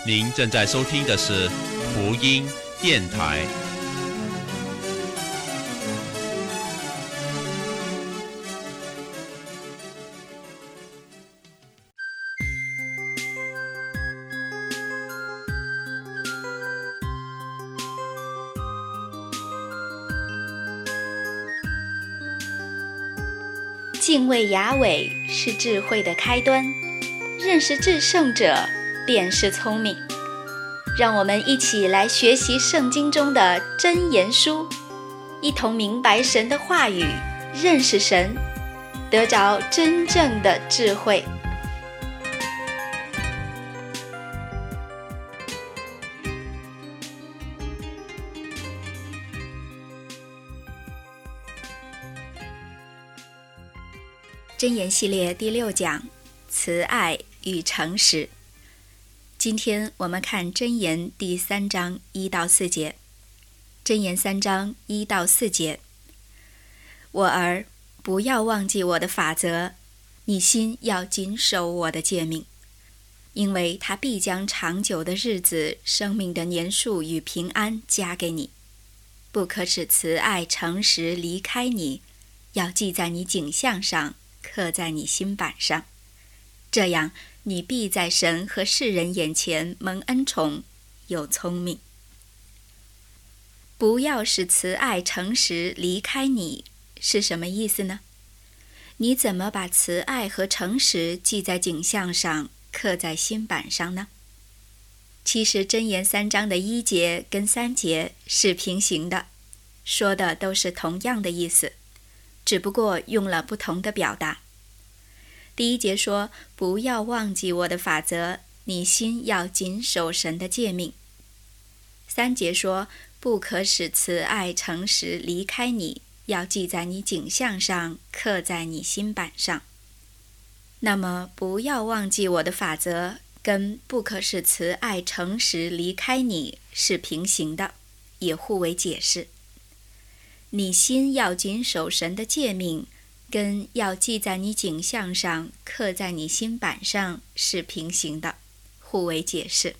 您正在收听的是福音电台。 敬畏雅伟是智慧的开端，认识至圣者便是聪明。让我们一起来学习圣经中的箴言书，一同明白神的话语，认识神，得着真正的智慧。箴言系列第6讲，慈爱与诚实。今天我们看箴言第3章1到4节。箴言3章1到4节：我儿，不要忘记我的法则，你心要谨守我的诫命，因为他必将长久的日子、生命的年数与平安加给你。不可使慈爱诚实离开你，要记在你颈项上，刻在你心板上，这样你必在神和世人眼前蒙恩宠，有聪明。不要使慈爱诚实离开你，是什么意思呢？你怎么把慈爱和诚实记在颈项上，刻在心板上呢？其实箴言3章的1节跟3节是平行的，说的都是同样的意思，只不过用了不同的表达。第1节说，不要忘记我的法则，你心要谨守神的诫命。3节说，不可使慈爱诚实离开你，要记在你颈项上，刻在你心板上。那么不要忘记我的法则跟不可使慈爱诚实离开你是平行的，也互为解释。你心要谨守神的诫命跟要记在你颈项上，刻在你心板上是平行的，互为解释。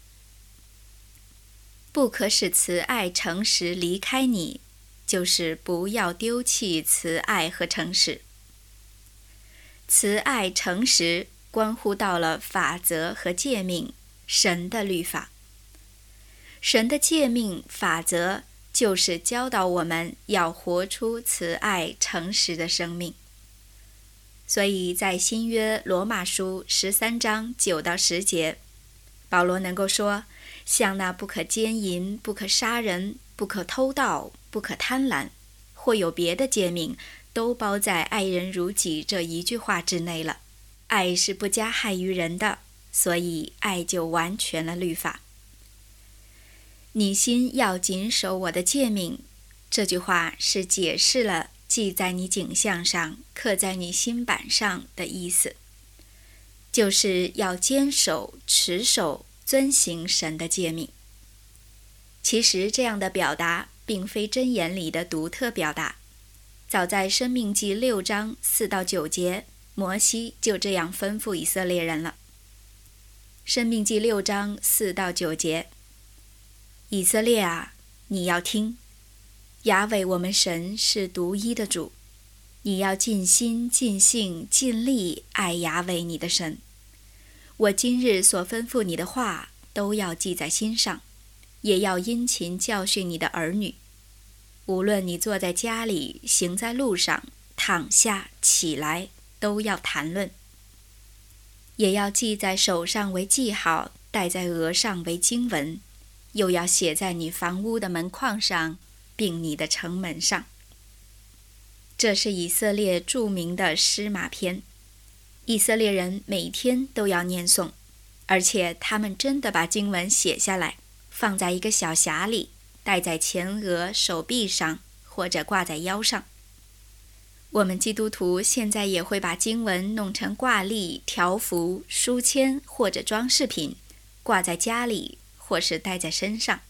不可使慈爱诚实离开你，就是不要丢弃慈爱和诚实。慈爱诚实关乎到了法则和诫命，神的律法。神的诫命法则就是教导我们要活出慈爱诚实的生命。所以在新约罗马书13章9到10节，保罗能够说，像那不可奸淫、不可杀人、不可偷盗、不可贪婪，或有别的诫命，都包在爱人如己这一句话之内了。爱是不加害于人的，所以爱就完全了律法。你心要谨守我的诫命，这句话是解释了记在你颈项上，刻在你心板上的意思，就是要坚守、持守、遵行神的诫命。其实这样的表达并非箴言里的独特表达，早在申命记6章4到9节，摩西就这样吩咐以色列人了。申命记6章4到9节，以色列啊，你要听，雅伟我们神是独一的主，你要尽心、尽性、尽力爱雅伟你的神。我今日所吩咐你的话，都要记在心上，也要殷勤教训你的儿女。无论你坐在家里，行在路上，躺下起来，都要谈论。也要记在手上为记号，戴在额上为经文，又要写在你房屋的门框上，并你的城门上。这是以色列著名的诗玛篇，以色列人每天都要念诵，而且他们真的把经文写下来，放在一个小匣里，戴在前额、手臂上，或者挂在腰上。我们基督徒现在也会把经文弄成挂历、条幅、书签或者装饰品，挂在家里，或是戴在身上。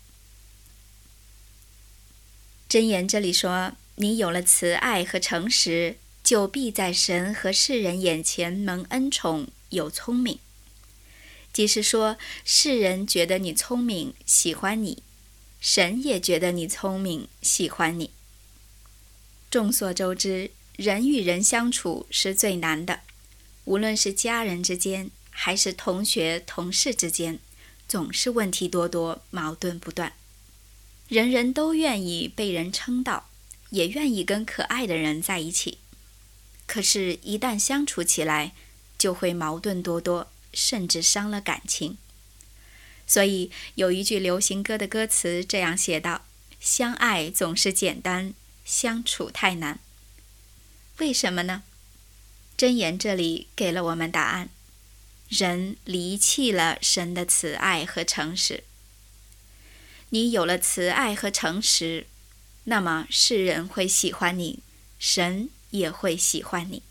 箴言这里说，你有了慈爱和诚实，就必在神和世人眼前蒙恩宠，有聪明。 即是说，世人觉得你聪明，喜欢你，神也觉得你聪明，喜欢你。众所周知，人与人相处是最难的，无论是家人之间，还是同学、同事之间，总是问题多多，矛盾不断。人人都愿意被人称道，也愿意跟可爱的人在一起。可是，一旦相处起来，就会矛盾多多，甚至伤了感情。所以有一句流行歌的歌词这样写道：相爱总是简单，相处太难。为什么呢？箴言这里给了我们答案：人离弃了神的慈爱和诚实。你有了慈爱和诚实，那么世人会喜欢你，神也会喜欢你。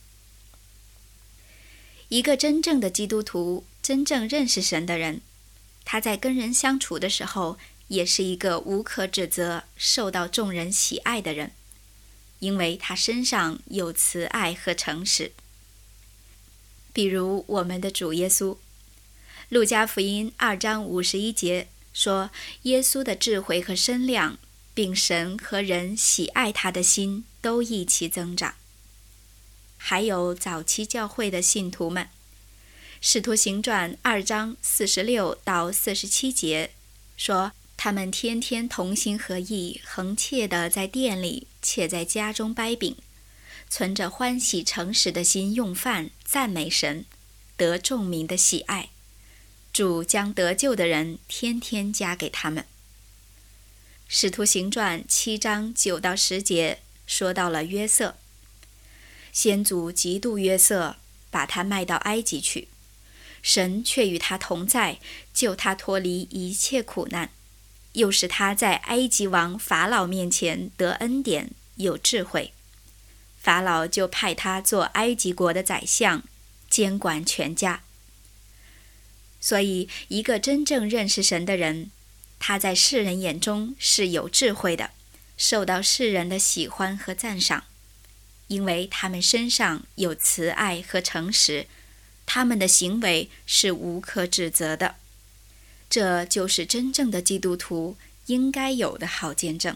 一个真正的基督徒，真正认识神的人，他在跟人相处的时候，也是一个无可指责、受到众人喜爱的人，因为他身上有慈爱和诚实。比如我们的主耶稣，路加福音2章51节说，耶稣的智慧和身量，并神和人喜爱他的心都一起增长。还有早期教会的信徒们，使徒行传2章46到47节说，他们天天同心合意，恒切地在店里且在家中掰饼，存着欢喜诚实的心用饭，赞美神，得众民的喜爱。主将得救的人天天加给他们。使徒行传7章9到10节说到了约瑟，先祖嫉妒约瑟，把他卖到埃及去，神却与他同在，救他脱离一切苦难，又使他在埃及王法老面前得恩典，有智慧。法老就派他做埃及国的宰相，监管全家。所以，一个真正认识神的人，他在世人眼中是有智慧的，受到世人的喜欢和赞赏，因为他们身上有慈爱和诚实，他们的行为是无可指责的。这就是真正的基督徒应该有的好见证。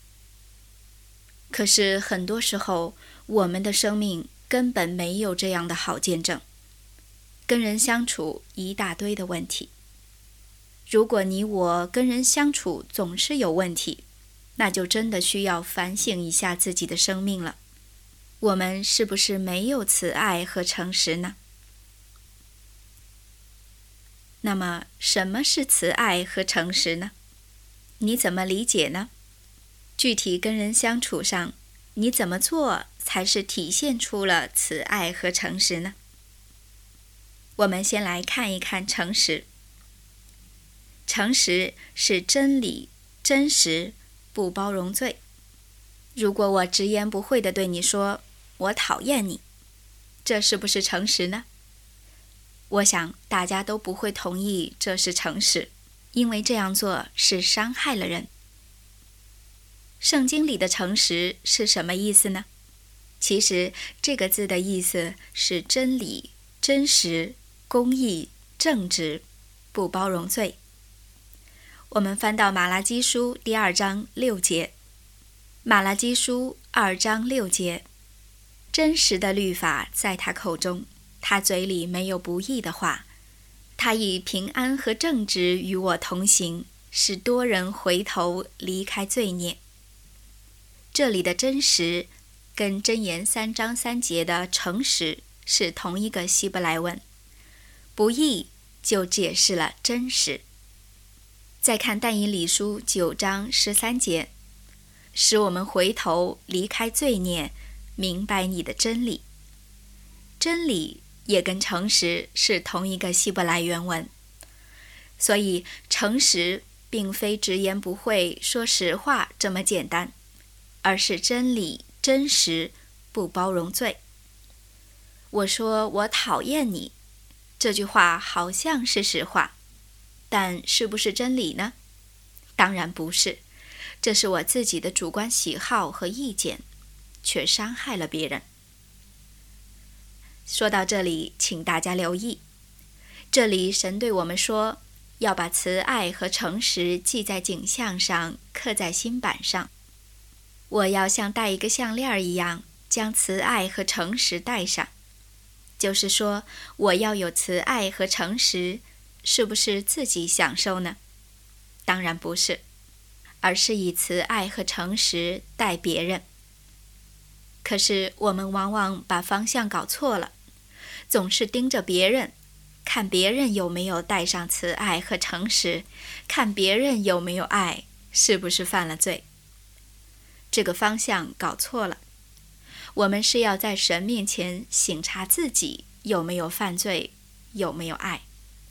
可是很多时候，我们的生命根本没有这样的好见证，跟人相处一大堆的问题。如果你我跟人相处总是有问题，那就真的需要反省一下自己的生命了。我们是不是没有慈爱和诚实呢？那么，什么是慈爱和诚实呢？你怎么理解呢？具体跟人相处上，你怎么做才是体现出了慈爱和诚实呢？我们先来看一看诚实。诚实是真理、真实，不包容罪。如果我直言不讳地对你说，我讨厌你，这是不是诚实呢？我想大家都不会同意这是诚实，因为这样做是伤害了人。圣经里的诚实是什么意思呢？其实这个字的意思是真理、真实、公义、正直，不包容罪。我们翻到马拉基书第2章6节，马拉基书2章6节，真实的律法在他口中，他嘴里没有不义的话，他以平安和正直与我同行，使多人回头离开罪孽。这里的真实跟箴言3章3节的诚实是同一个希伯来文，不义就解释了真实。再看但以理书9章13节，使我们回头离开罪孽，明白你的真理。真理也跟诚实是同一个希伯来原文，所以诚实并非直言不讳说实话这么简单，而是真理、真实，不包容罪。我说我讨厌你，这句话好像是实话，但是不是真理呢？当然不是，这是我自己的主观喜好和意见，却伤害了别人。说到这里，请大家留意， 这里神对我们说，要把慈爱和诚实记在颈项上，刻在心板上。我要像戴一个项链一样，将慈爱和诚实戴上。就是说，我要有慈爱和诚实，是不是自己享受呢？当然不是，而是以慈爱和诚实待别人。可是我们往往把方向搞错了，总是盯着别人，看别人有没有带上慈爱和诚实，看别人有没有爱，是不是犯了罪。这个方向搞错了。我们是要在神面前省察自己有没有犯罪，有没有爱。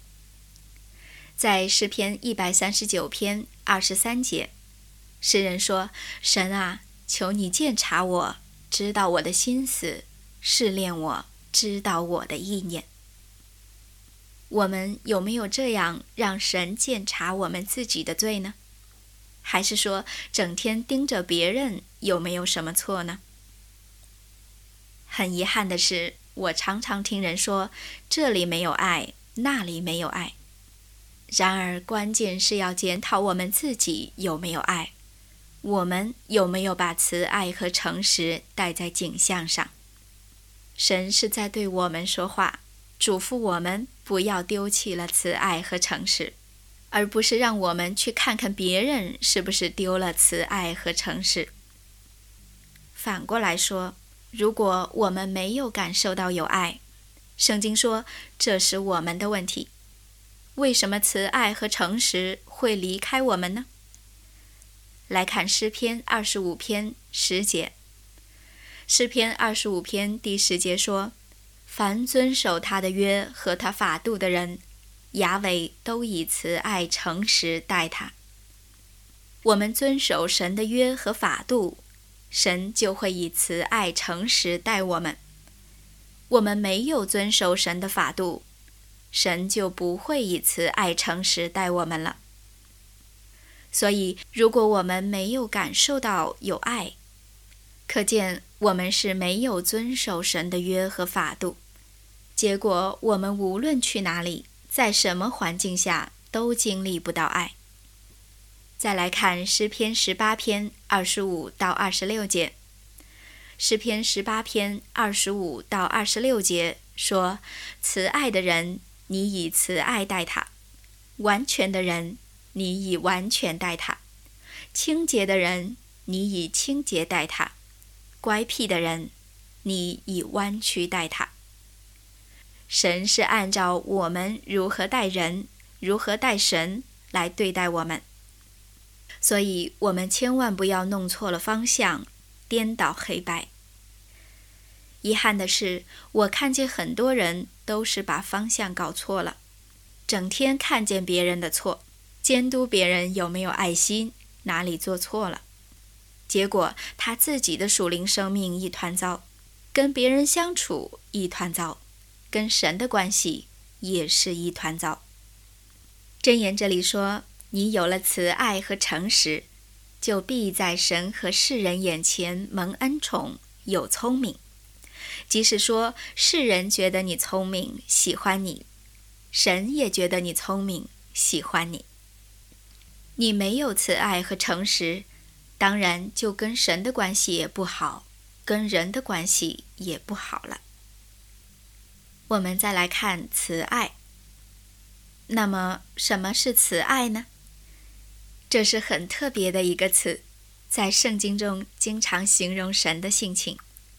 在诗篇139篇23节，诗人说，神啊，求你鉴察我，知道我的心思，试炼我，知道我的意念。我们有没有这样让神鉴察我们自己的罪呢？还是说整天盯着别人有没有什么错呢？很遗憾的是，我常常听人说，这里没有爱，那里没有爱。然而关键是要检讨我们自己有没有爱，我们有没有把慈爱和诚实戴在颈项上。神是在对我们说话，嘱咐我们不要丢弃了慈爱和诚实，而不是让我们去看看别人是不是丢了慈爱和诚实。反过来说，如果我们没有感受到有爱，圣经说这是我们的问题。为什么慈爱和诚实会离开我们呢？来看诗篇25篇10节。诗篇25篇第10节说，凡遵守他的约和他法度的人，雅伟都以慈爱诚实待他。我们遵守神的约和法度，神就会以慈爱诚实待我们。我们没有遵守神的法度，神就不会以慈爱诚实待我们了。所以如果我们没有感受到有爱，可见我们是没有遵守神的约和法度，结果我们无论去哪里，在什么环境下，都经历不到爱。再来看诗篇18篇25到26节。诗篇18篇25到26节说，慈爱的人，你以慈爱待他；完全的人，你以完全待他；清洁的人，你以清洁待他；乖僻的人，你以弯曲待他。神是按照我们如何待人，如何待神来对待我们。所以我们千万不要弄错了方向，颠倒黑白。遗憾的是，我看见很多人都是把方向搞错了，整天看见别人的错，监督别人有没有爱心，哪里做错了。结果他自己的属灵生命一团糟，跟别人相处一团糟，跟神的关系也是一团糟。箴言这里说，你有了慈爱和诚实，就必在神和世人眼前蒙恩宠，有聪明。即使说世人觉得你聪明，喜欢你，神也觉得你聪明，喜欢你。你没有慈爱和诚实，当然就跟神的关系也不好，跟人的关系也不好了。我们再来看慈爱。那么什么是慈爱呢？这是很特别的一个词，在圣经中经常形容神的性情。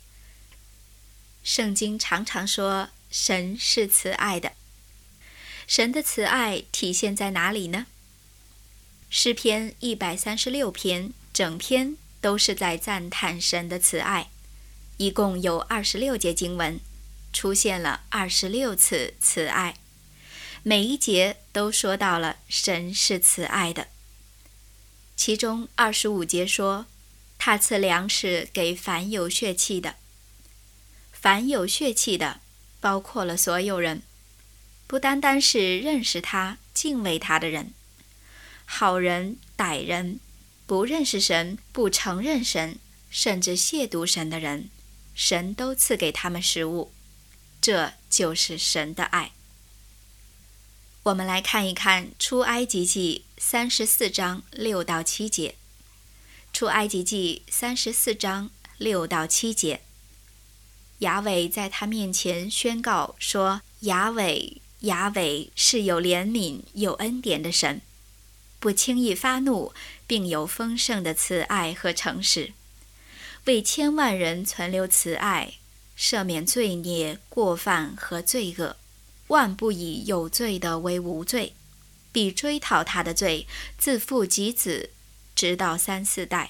圣经常常说神是慈爱的。神的慈爱体现在哪里呢？诗篇136篇整篇都是在赞叹神的慈爱，一共有26节经文，出现了26次慈爱，每一节都说到了神是慈爱的。其中25节说，他赐粮食给凡有血气的。凡有血气的包括了所有人，不单单是认识他、敬畏他的人，好人、歹人，不认识神、不承认神，甚至亵渎神的人，神都赐给他们食物。这就是神的爱。 我们来看一看出埃及记34章6到7节。出埃及记34章6到7节，雅伟在他面前宣告说：雅伟，雅伟是有怜悯有恩典的神，不轻易发怒，并有丰盛的慈爱和诚实，为千万人存留慈爱，赦免罪孽过犯和罪恶，万不以有罪的为无罪，必追讨他的罪，自父及子，直到3、4代。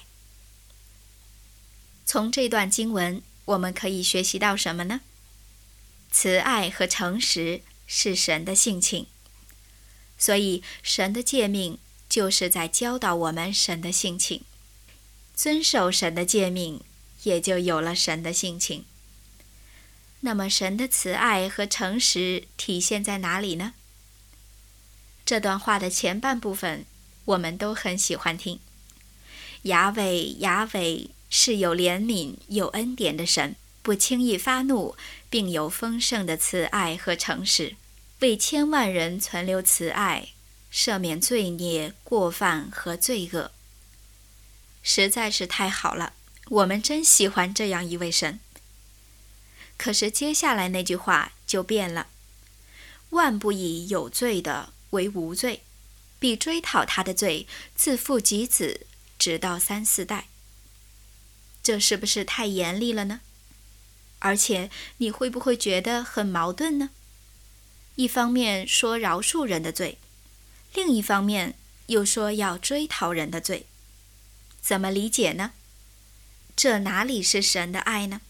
从这段经文，我们可以学习到什么呢？慈爱和诚实是神的性情，所以神的诫命就是在教导我们神的性情，遵守神的诫命，也就有了神的性情。那么神的慈爱和诚实体现在哪里呢？这段话的前半部分我们都很喜欢听。雅伟，雅伟是有怜悯有恩典的神，不轻易发怒，并有丰盛的慈爱和诚实，为千万人存留慈爱，赦免罪孽过犯和罪恶。实在是太好了，我们真喜欢这样一位神。可是接下来那句话就变了，万不以有罪的为无罪，必追讨他的罪，自父及子，直到3、4代。这是不是太严厉了呢？而且你会不会觉得很矛盾呢？一方面说饶恕人的罪，另一方面又说要追讨人的罪，怎么理解呢？这哪里是神的爱呢？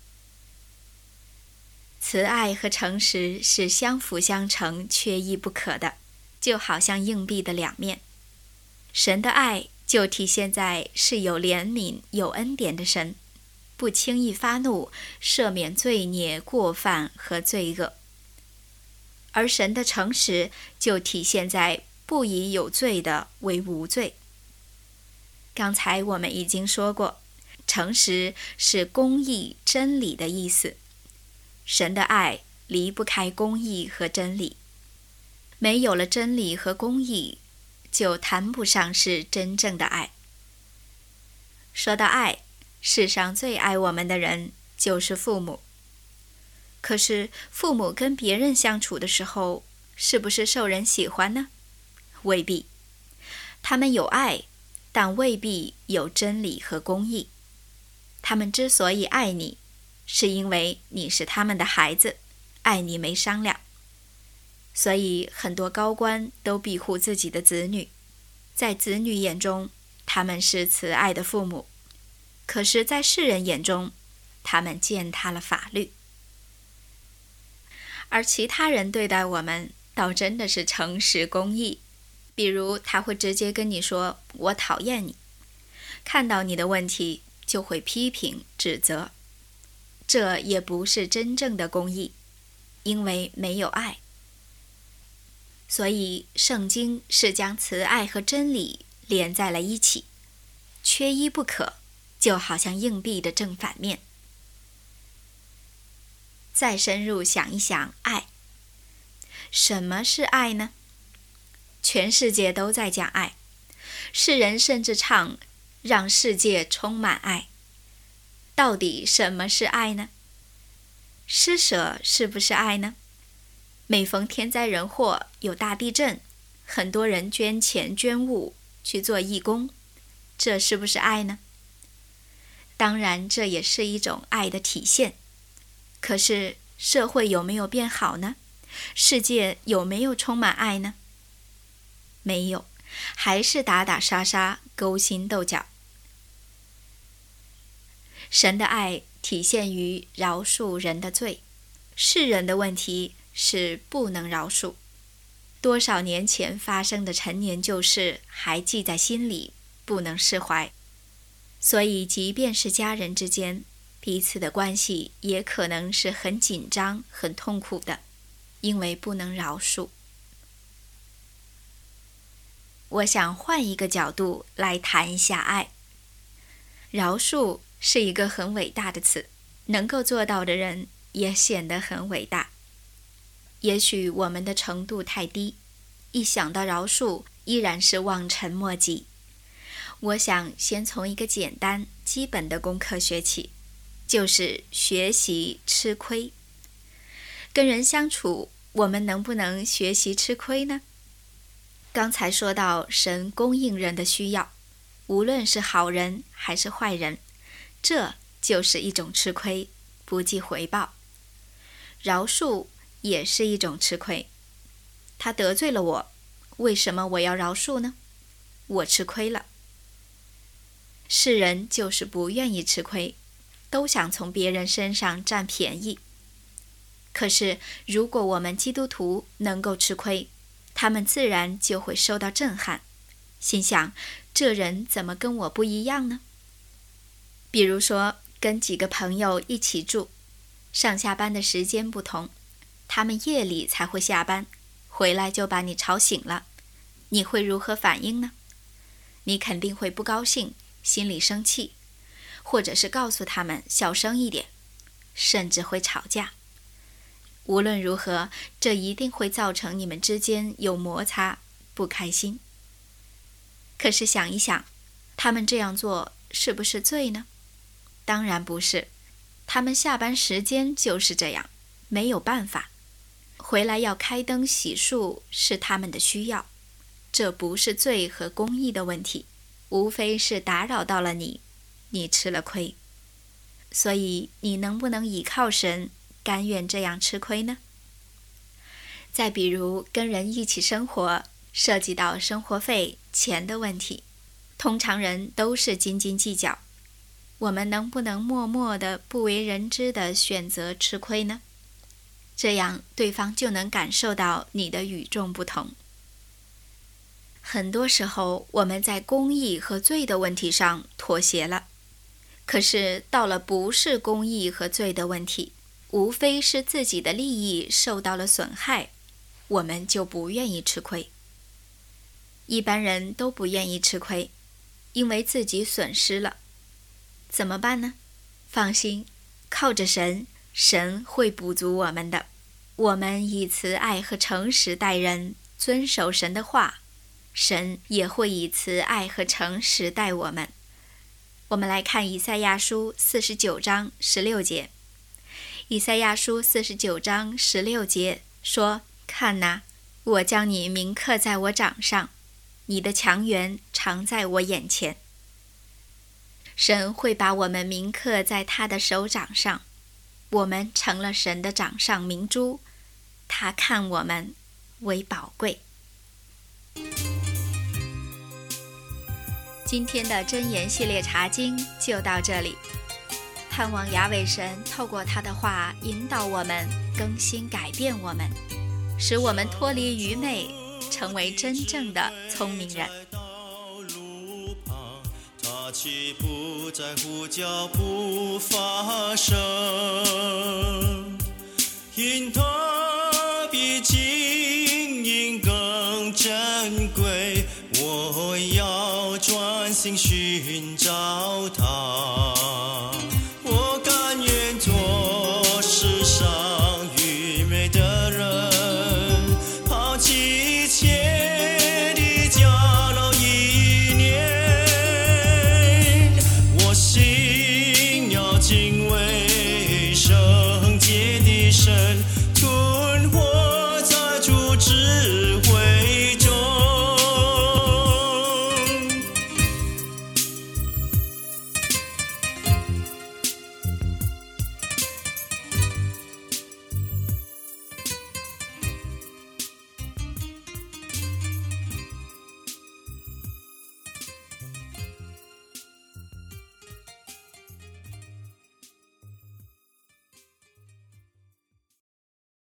慈爱和诚实是相辅相成，缺一不可的，就好像硬币的两面。神的爱就体现在是有怜悯有恩典的神，不轻易发怒，赦免罪孽过犯和罪恶。而神的诚实就体现在不以有罪的为无罪。刚才我们已经说过，诚实是公义真理的意思。神的爱离不开公义和真理，没有了真理和公义，就谈不上是真正的爱。说到爱，世上最爱我们的人就是父母。可是父母跟别人相处的时候，是不是受人喜欢呢？未必。他们有爱，但未必有真理和公义。他们之所以爱你，是因为你是他们的孩子，爱你没商量。所以很多高官都庇护自己的子女，在子女眼中，他们是慈爱的父母，可是在世人眼中，他们践踏了法律。而其他人对待我们，倒真的是诚实公义。比如他会直接跟你说，我讨厌你，看到你的问题就会批评指责。这也不是真正的公义，因为没有爱。所以圣经是将慈爱和真理连在了一起，缺一不可，就好像硬币的正反面。再深入想一想爱，什么是爱呢？全世界都在讲爱，世人甚至唱让世界充满爱。到底什么是爱呢？施舍是不是爱呢？每逢天灾人祸，有大地震，很多人捐钱捐物去做义工，这是不是爱呢？当然，这也是一种爱的体现。可是社会有没有变好呢？世界有没有充满爱呢？没有，还是打打杀杀，勾心斗角。神的爱体现于饶恕人的罪，世人的问题是不能饶恕。多少年前发生的陈年旧事还记在心里，不能释怀。所以即便是家人之间，彼此的关系也可能是很紧张很痛苦的，因为不能饶恕。我想换一个角度来谈一下爱。饶恕是一个很伟大的词，能够做到的人也显得很伟大。也许我们的程度太低， 一想到饶恕，依然是望尘莫及。我想先从一个简单基本的功课学起，就是学习吃亏。跟人相处，我们能不能学习吃亏呢？刚才说到神供应人的需要，无论是好人还是坏人，这就是一种吃亏，不计回报。饶恕也是一种吃亏，他得罪了我，为什么我要饶恕呢？我吃亏了。世人就是不愿意吃亏，都想从别人身上占便宜。可是如果我们基督徒能够吃亏，他们自然就会受到震撼，心想这人怎么跟我不一样呢？比如说跟几个朋友一起住，上下班的时间不同，他们夜里才会下班，回来就把你吵醒了，你会如何反应呢？你肯定会不高兴，心里生气，或者是告诉他们小声一点，甚至会吵架。无论如何，这一定会造成你们之间有摩擦，不开心。可是想一想，他们这样做是不是罪呢？当然不是，他们下班时间就是这样，没有办法。回来要开灯洗漱是他们的需要，这不是罪和公义的问题，无非是打扰到了你，你吃了亏。所以你能不能倚靠神，甘愿这样吃亏呢？再比如跟人一起生活，涉及到生活费、钱的问题，通常人都是斤斤计较，我们能不能默默的不为人知的选择吃亏呢？这样对方就能感受到你的与众不同。很多时候我们在公义和罪的问题上妥协了，可是到了不是公义和罪的问题，无非是自己的利益受到了损害，我们就不愿意吃亏。一般人都不愿意吃亏，因为自己损失了。怎么办呢？放心，靠着神，神会补足我们的。我们以慈爱和诚实待人，遵守神的话，神也会以慈爱和诚实待我们。我们来看以赛亚书49章16节。以赛亚书49章16节说：看哪，我将你铭刻在我掌上，你的强援常在我眼前。神会把我们铭刻在他的手掌上，我们成了神的掌上明珠，他看我们为宝贵。今天的箴言系列查经就到这里，盼望雅伟神透过他的话引导我们，更新改变我们，使我们脱离愚昧，成为真正的聪明人。 他岂不在乎脚步发声，因他比金银更珍贵，我要专心寻找他。